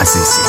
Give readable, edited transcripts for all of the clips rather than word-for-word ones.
عزیزی.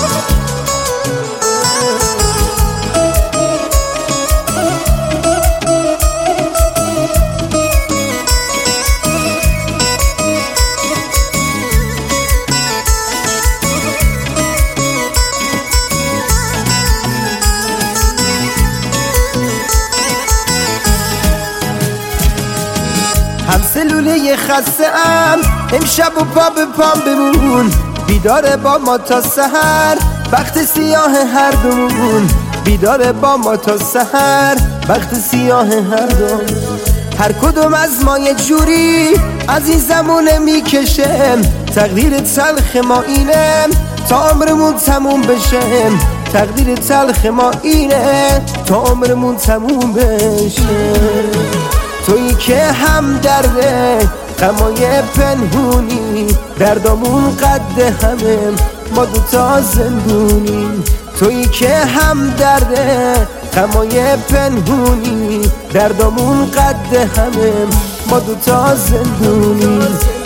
هم سلوله خسته ام امشب و پا به پام بمون، بیدار با ما تا سحر بخت سیاه هر دومون، بیدار با ما تا سحر بخت سیاه هر دومون. هر کدوم از ما یه جوری از این زمونه میکشم، تقدیر تلخ ما اینه تا عمرمون تموم بشه، تقدیر تلخ ما اینه تا عمرمون تموم بشه. تویی که هم درده غمای پنهونی، دردامون قد همه ما دوتا زندونی. تویی که هم درده غمای پنهونی، دردامون قد همه ما دوتا زندونی.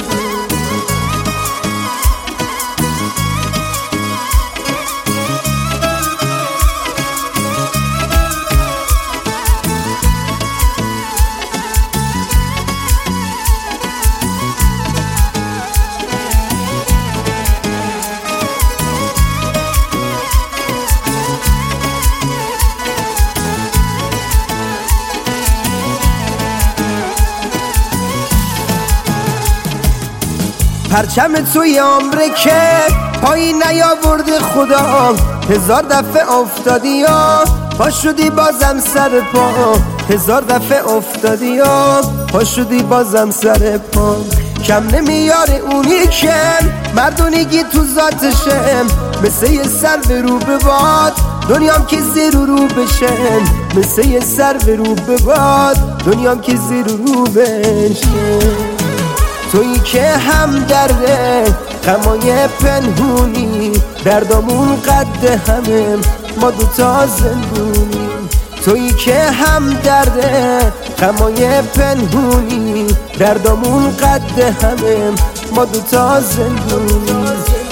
پرچم توی عمره که پایین نیاورده خدا، هزار دفعه افتادی یا پا شدی بازم سر پا، هزار دفعه افتادی یا پا شدی بازم سر پا. کم نمیاره اونی که مردونگی تو ذاتشه، مثل یه سر به رو به باد دنیام که زیر و رو بشه، مثل یه سر به رو به باد دنیام که زیر و رو بشه. تویی که هم درده غمای پنهونی، دردامون قد همه ما دوتا زندونی. تویی که هم درده غمای پنهونی، دردامون قد همه ما دوتا زندونی.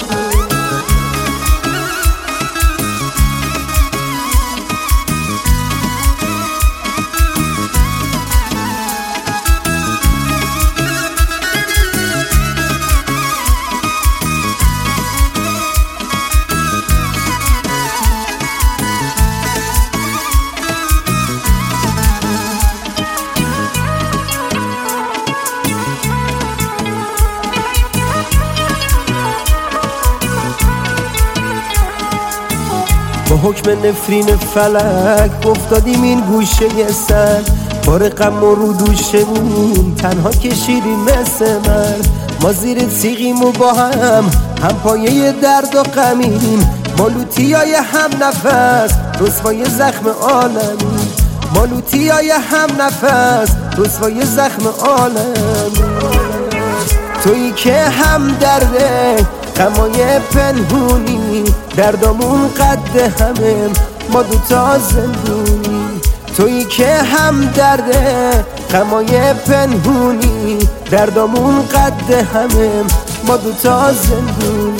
با حکم نفرین فلک افتادیم این گوشه سر، بار غم و رو دوشمون تنها کشیدیم مثل مرد. ما زیر تیغیم و با هم پایه درد و غمیم، ما لوتیای هم نفس رسوای زخم عالمی، ما لوتیای هم نفس رسوای زخم عالمی. تویی که هم درده غمای پنهونی، دردامون قد همه ما دوتا زندونی. تویی که هم درده غمای پنهونی، دردامون قد همه ما دوتا زندونی.